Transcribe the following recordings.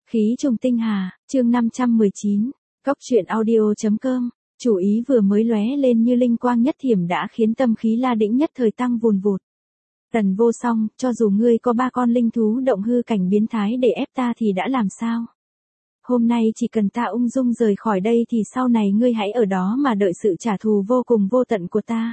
Khí trùng tinh hà, chương 519, Cóc truyện audio.com, chủ ý vừa mới lóe lên như linh quang nhất thiểm đã khiến tâm khí La Đĩnh nhất thời tăng vùn vụt. Tần Vô Song, cho dù ngươi có 3 con linh thú động hư cảnh biến thái để ép ta thì đã làm sao? Hôm nay chỉ cần ta ung dung rời khỏi đây thì sau này ngươi hãy ở đó mà đợi sự trả thù vô cùng vô tận của ta.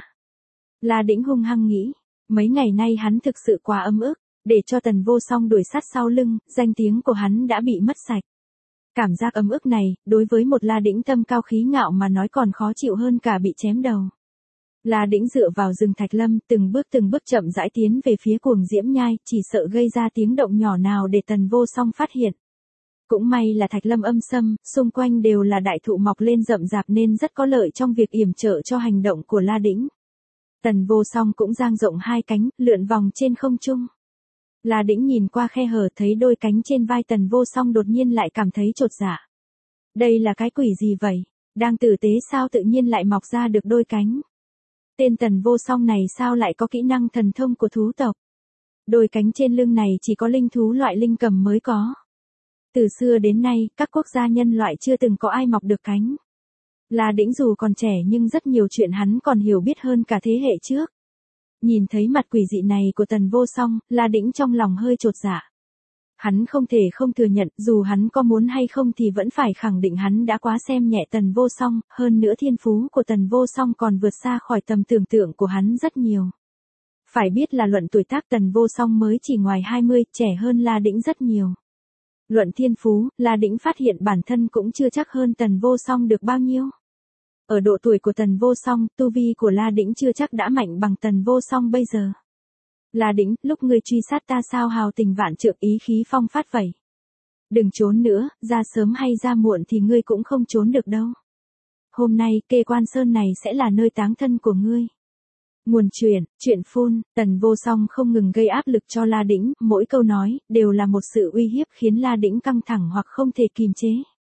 La Đĩnh hung hăng nghĩ, mấy ngày nay hắn thực sự quá ấm ức, để cho Tần Vô Song đuổi sát sau lưng, danh tiếng của hắn đã bị mất sạch. Cảm giác ấm ức này, đối với một La Đĩnh tâm cao khí ngạo mà nói còn khó chịu hơn cả bị chém đầu. La Đĩnh dựa vào rừng Thạch Lâm, từng bước chậm rãi tiến về phía Cuồng Diễm Nhai, chỉ sợ gây ra tiếng động nhỏ nào để Tần Vô Song phát hiện. Cũng may là Thạch Lâm âm sâm, xung quanh đều là đại thụ mọc lên rậm rạp nên rất có lợi trong việc yểm trợ cho hành động của La Đĩnh. Tần Vô Song cũng dang rộng 2 cánh, lượn vòng trên không trung. La Đĩnh nhìn qua khe hở thấy đôi cánh trên vai Tần Vô Song đột nhiên lại cảm thấy chột dạ. Đây là cái quỷ gì vậy? Đang tử tế sao tự nhiên lại mọc ra được đôi cánh? Tên Tần Vô Song này sao lại có kỹ năng thần thông của thú tộc? Đôi cánh trên lưng này chỉ có linh thú loại linh cầm mới có. Từ xưa đến nay, các quốc gia nhân loại chưa từng có ai mọc được cánh. La Đĩnh dù còn trẻ nhưng rất nhiều chuyện hắn còn hiểu biết hơn cả thế hệ trước. Nhìn thấy mặt quỷ dị này của Tần Vô Song, La Đĩnh trong lòng hơi chột dạ. Hắn không thể không thừa nhận, dù hắn có muốn hay không thì vẫn phải khẳng định hắn đã quá xem nhẹ Tần Vô Song, hơn nữa thiên phú của Tần Vô Song còn vượt xa khỏi tầm tưởng tượng của hắn rất nhiều. Phải biết là luận tuổi tác Tần Vô Song mới chỉ ngoài 20, trẻ hơn La Đĩnh rất nhiều. Luận thiên phú, La Đĩnh phát hiện bản thân cũng chưa chắc hơn Tần Vô Song được bao nhiêu. Ở độ tuổi của Tần Vô Song, tu vi của La Đĩnh chưa chắc đã mạnh bằng Tần Vô Song bây giờ. La Đĩnh, lúc ngươi truy sát ta sao hào tình vạn trượng ý khí phong phát vậy? Đừng trốn nữa, ra sớm hay ra muộn thì ngươi cũng không trốn được đâu. Hôm nay, Kê Quan Sơn này sẽ là nơi táng thân của ngươi. Nguồn chuyện phun, Tần Vô Song không ngừng gây áp lực cho La Đĩnh, mỗi câu nói, đều là một sự uy hiếp khiến La Đĩnh căng thẳng hoặc không thể kìm chế.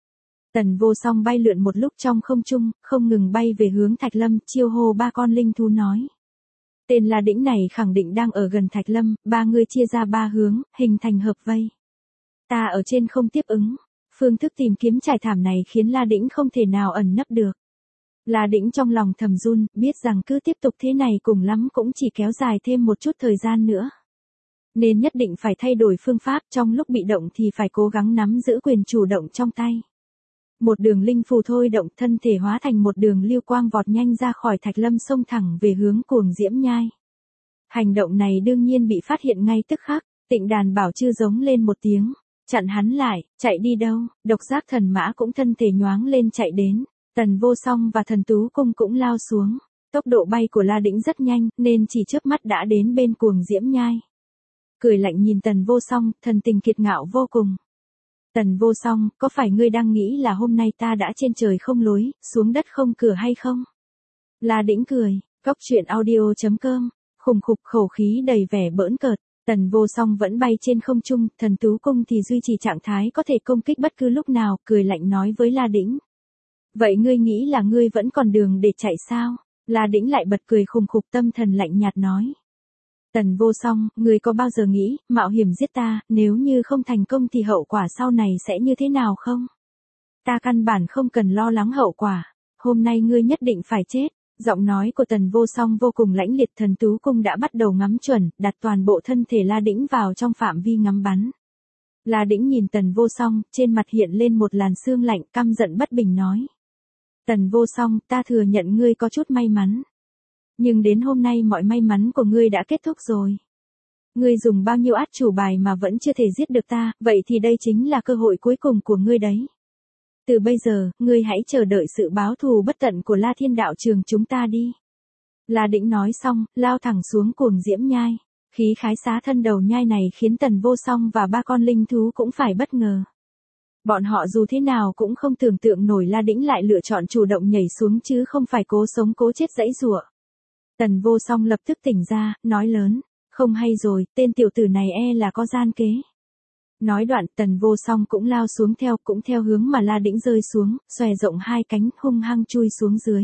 Tần Vô Song bay lượn một lúc trong không trung, không ngừng bay về hướng Thạch Lâm, chiêu hô 3 con linh thú nói. Tên La Đĩnh này khẳng định đang ở gần Thạch Lâm, 3 người chia ra 3 hướng, hình thành hợp vây. Ta ở trên không tiếp ứng. Phương thức tìm kiếm trải thảm này khiến La Đĩnh không thể nào ẩn nấp được. La Đĩnh trong lòng thầm run, biết rằng cứ tiếp tục thế này cùng lắm cũng chỉ kéo dài thêm một chút thời gian nữa. Nên nhất định phải thay đổi phương pháp, trong lúc bị động thì phải cố gắng nắm giữ quyền chủ động trong tay. Một đường linh phù thôi động, thân thể hóa thành một đường lưu quang vọt nhanh ra khỏi Thạch Lâm xông thẳng về hướng Cuồng Diễm Nhai. Hành động này đương nhiên bị phát hiện ngay tức khắc, Tịnh Đàn Bảo Chư giống lên một tiếng, chặn hắn lại, chạy đi đâu? Độc Giác Thần Mã cũng thân thể nhoáng lên chạy đến, Tần Vô Song và Thần Tú Cung cũng lao xuống. Tốc độ bay của La Đĩnh rất nhanh, nên chỉ chớp mắt đã đến bên Cuồng Diễm Nhai. Cười lạnh nhìn Tần Vô Song, thần tình kiệt ngạo vô cùng. Tần Vô Song, có phải ngươi đang nghĩ là hôm nay ta đã trên trời không lối, xuống đất không cửa hay không? La Đĩnh cười, Cóc truyện audio.com, khủng khục khẩu khí đầy vẻ bỡn cợt. Tần Vô Song vẫn bay trên không trung, Thần Tú Cung thì duy trì trạng thái có thể công kích bất cứ lúc nào, cười lạnh nói với La Đĩnh. Vậy ngươi nghĩ là ngươi vẫn còn đường để chạy sao? La Đĩnh lại bật cười khủng khục tâm thần lạnh nhạt nói. Tần Vô Song, ngươi có bao giờ nghĩ, mạo hiểm giết ta, nếu như không thành công thì hậu quả sau này sẽ như thế nào không? Ta căn bản không cần lo lắng hậu quả, hôm nay ngươi nhất định phải chết. Giọng nói của Tần Vô Song vô cùng lãnh liệt, Thần Tú Cung đã bắt đầu ngắm chuẩn, đặt toàn bộ thân thể La Đĩnh vào trong phạm vi ngắm bắn. La Đĩnh nhìn Tần Vô Song, trên mặt hiện lên một làn sương lạnh, căm giận bất bình nói. Tần Vô Song, ta thừa nhận ngươi có chút may mắn. Nhưng đến hôm nay mọi may mắn của ngươi đã kết thúc rồi. Ngươi dùng bao nhiêu át chủ bài mà vẫn chưa thể giết được ta, vậy thì đây chính là cơ hội cuối cùng của ngươi đấy. Từ bây giờ, ngươi hãy chờ đợi sự báo thù bất tận của La Thiên Đạo Trường chúng ta đi. La Đĩnh nói xong, lao thẳng xuống Cuồng Diễm Nhai. Khí khái xá thân đầu nhai này khiến Tần Vô Song và 3 con linh thú cũng phải bất ngờ. Bọn họ dù thế nào cũng không tưởng tượng nổi La Đĩnh lại lựa chọn chủ động nhảy xuống chứ không phải cố sống cố chết giãy giụa. Tần Vô Song lập tức tỉnh ra, nói lớn, không hay rồi, tên tiểu tử này là có gian kế. Nói đoạn, Tần Vô Song cũng lao xuống cũng theo hướng mà La Đĩnh rơi xuống, xòe rộng 2 cánh, hung hăng chui xuống dưới.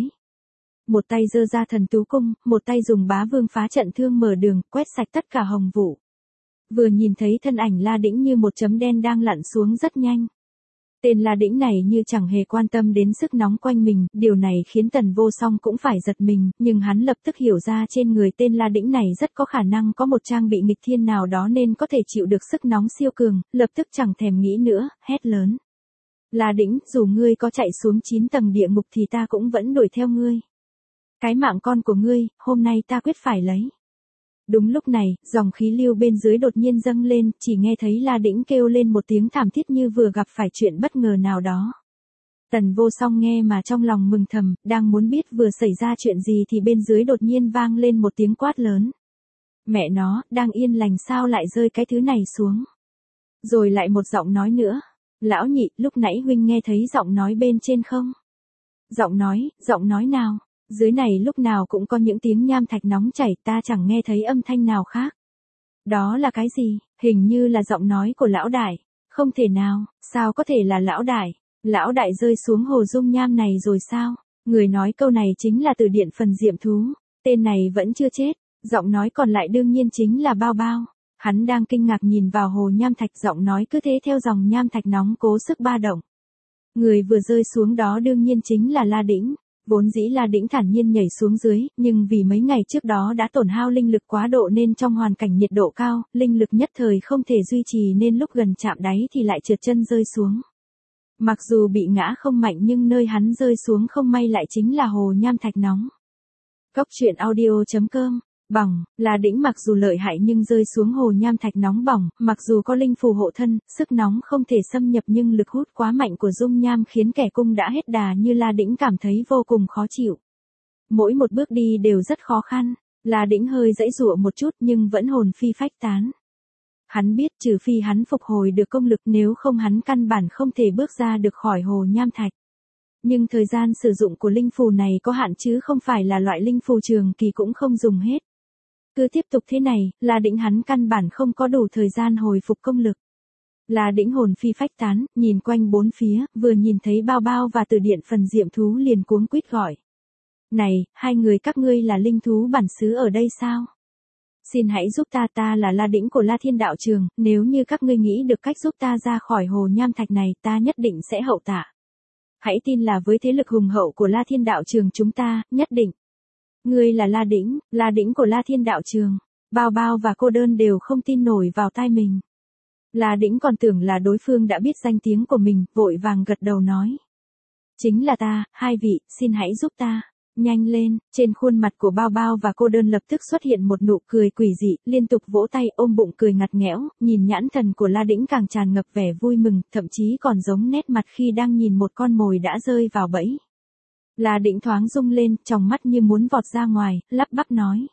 Một tay giơ ra Thần Tú Cung, một tay dùng Bá Vương Phá Trận Thương mở đường, quét sạch tất cả hồng vụ. Vừa nhìn thấy thân ảnh La Đĩnh như một chấm đen đang lặn xuống rất nhanh. Tên La Đĩnh này như chẳng hề quan tâm đến sức nóng quanh mình, điều này khiến Tần Vô Song cũng phải giật mình, nhưng hắn lập tức hiểu ra trên người tên La Đĩnh này rất có khả năng có một trang bị nghịch thiên nào đó nên có thể chịu được sức nóng siêu cường, lập tức chẳng thèm nghĩ nữa, hét lớn. La Đĩnh, dù ngươi có chạy xuống 9 tầng địa ngục thì ta cũng vẫn đuổi theo ngươi. Cái mạng con của ngươi, hôm nay ta quyết phải lấy. Đúng lúc này, dòng khí lưu bên dưới đột nhiên dâng lên, chỉ nghe thấy La Đĩnh kêu lên một tiếng thảm thiết như vừa gặp phải chuyện bất ngờ nào đó. Tần Vô Song nghe mà trong lòng mừng thầm, đang muốn biết vừa xảy ra chuyện gì thì bên dưới đột nhiên vang lên một tiếng quát lớn. Mẹ nó, đang yên lành sao lại rơi cái thứ này xuống. Rồi lại một giọng nói nữa. Lão nhị, lúc nãy huynh nghe thấy giọng nói bên trên không? Giọng nói nào? Dưới này lúc nào cũng có những tiếng nham thạch nóng chảy, ta chẳng nghe thấy âm thanh nào khác. Đó là cái gì? Hình như là giọng nói của lão đại. Không thể nào, sao có thể là lão đại? Lão đại rơi xuống hồ dung nham này rồi sao? Người nói câu này chính là Từ Điện Phần Diệm Thú. Tên này vẫn chưa chết. Giọng nói còn lại đương nhiên chính là Bao Bao. Hắn đang kinh ngạc nhìn vào hồ nham thạch, giọng nói cứ thế theo dòng nham thạch nóng cố sức ba động. Người vừa rơi xuống đó đương nhiên chính là La Đĩnh. Vốn dĩ La Đĩnh thản nhiên nhảy xuống dưới, nhưng vì mấy ngày trước đó đã tổn hao linh lực quá độ nên trong hoàn cảnh nhiệt độ cao, linh lực nhất thời không thể duy trì nên lúc gần chạm đáy thì lại trượt chân rơi xuống. Mặc dù bị ngã không mạnh nhưng nơi hắn rơi xuống không may lại chính là hồ nham thạch nóng. Cốc truyện audio.com. Bỏng, La Đĩnh mặc dù lợi hại nhưng rơi xuống hồ nham thạch nóng bỏng, mặc dù có linh phù hộ thân, sức nóng không thể xâm nhập nhưng lực hút quá mạnh của dung nham khiến kẻ cung đã hết đà như La Đĩnh cảm thấy vô cùng khó chịu. Mỗi một bước đi đều rất khó khăn, La Đĩnh hơi giãy giụa một chút nhưng vẫn hồn phi phách tán. Hắn biết trừ phi hắn phục hồi được công lực, nếu không hắn căn bản không thể bước ra được khỏi hồ nham thạch. Nhưng thời gian sử dụng của linh phù này có hạn chứ không phải là loại linh phù trường kỳ cũng không dùng hết. Cứ tiếp tục thế này, La Đĩnh hắn căn bản không có đủ thời gian hồi phục công lực. La Đĩnh hồn phi phách tán, nhìn quanh bốn phía, vừa nhìn thấy Bao Bao và Từ Điện Phần Diệm Thú liền cuống quýt gọi. Này, hai người các ngươi là linh thú bản xứ ở đây sao? Xin hãy giúp ta là La Đĩnh của La Thiên Đạo Trường, nếu như các ngươi nghĩ được cách giúp ta ra khỏi hồ nham thạch này ta nhất định sẽ hậu tạ. Hãy tin là với thế lực hùng hậu của La Thiên Đạo Trường chúng ta, nhất định. Ngươi là La Đĩnh của La Thiên Đạo Trường. Bao Bao và Cô Đơn đều không tin nổi vào tai mình. La Đĩnh còn tưởng là đối phương đã biết danh tiếng của mình, vội vàng gật đầu nói. Chính là ta, hai vị, xin hãy giúp ta. Nhanh lên, trên khuôn mặt của Bao Bao và Cô Đơn lập tức xuất hiện một nụ cười quỷ dị, liên tục vỗ tay ôm bụng cười ngặt nghẽo, nhìn nhãn thần của La Đĩnh càng tràn ngập vẻ vui mừng, thậm chí còn giống nét mặt khi đang nhìn một con mồi đã rơi vào bẫy. La Đĩnh thoáng rung lên, tròng mắt như muốn vọt ra ngoài, lắp bắp nói.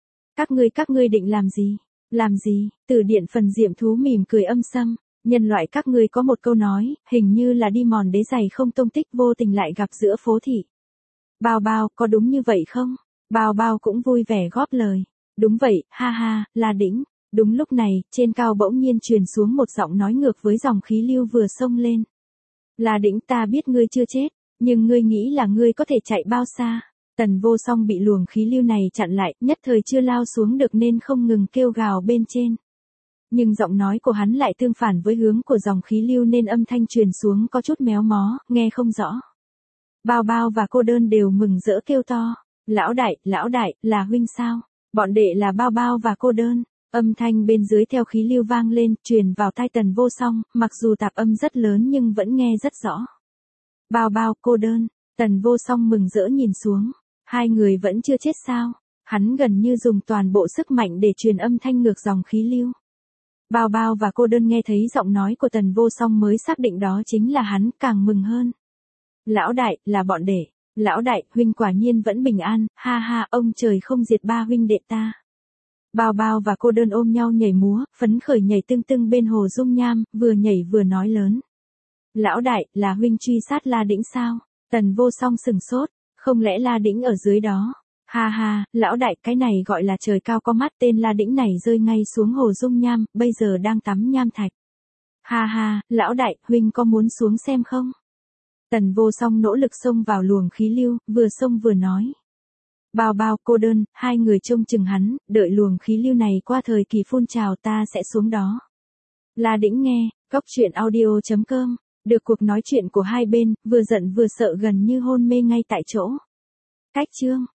Các ngươi định làm gì? Làm gì? Từ Điện Phần Diệm Thú mỉm cười âm sâm. Nhân loại các ngươi có một câu nói, hình như là đi mòn đế giày không tông tích vô tình lại gặp giữa phố thị. Bao Bao, có đúng như vậy không? Bao Bao cũng vui vẻ góp lời. Đúng vậy, ha ha, La Đĩnh. Đúng lúc này, trên cao bỗng nhiên truyền xuống một giọng nói ngược với dòng khí lưu vừa xông lên. La Đĩnh, ta biết ngươi chưa chết. Nhưng ngươi nghĩ là ngươi có thể chạy bao xa? Tần Vô Song bị luồng khí lưu này chặn lại, nhất thời chưa lao xuống được nên không ngừng kêu gào bên trên. Nhưng giọng nói của hắn lại tương phản với hướng của dòng khí lưu nên âm thanh truyền xuống có chút méo mó, nghe không rõ. Bao Bao và Cô Đơn đều mừng rỡ kêu to. Lão đại, là huynh sao? Bọn đệ là Bao Bao và Cô Đơn. Âm thanh bên dưới theo khí lưu vang lên, truyền vào tai Tần Vô Song, mặc dù tạp âm rất lớn nhưng vẫn nghe rất rõ. Bao Bao, Cô Đơn, Tần Vô Song mừng rỡ nhìn xuống. Hai người vẫn chưa chết sao? Hắn gần như dùng toàn bộ sức mạnh để truyền âm thanh ngược dòng khí lưu. Bao Bao và Cô Đơn nghe thấy giọng nói của Tần Vô Song mới xác định đó chính là hắn, càng mừng hơn. Lão đại, là bọn đệ. Lão đại, huynh quả nhiên vẫn bình an, ha ha, ông trời không diệt ba huynh đệ ta. Bao Bao và Cô Đơn ôm nhau nhảy múa, phấn khởi nhảy tưng tưng bên hồ dung nham, vừa nhảy vừa nói lớn. Lão đại, là huynh truy sát La Đĩnh sao? Tần Vô Song sừng sốt, không lẽ La Đĩnh ở dưới đó? Ha ha, lão đại, cái này gọi là trời cao có mắt, tên La Đĩnh này rơi ngay xuống hồ dung nham, bây giờ đang tắm nham thạch. Ha ha, lão đại, huynh có muốn xuống xem không? Tần Vô Song nỗ lực xông vào luồng khí lưu, vừa xông vừa nói. Bao bao cô đơn, hai người trông chừng hắn, đợi luồng khí lưu này qua thời kỳ phun trào ta sẽ xuống đó. La Đĩnh nghe, Cốc truyện audio.com, được cuộc nói chuyện của hai bên, vừa giận vừa sợ gần như hôn mê ngay tại chỗ. Cách chương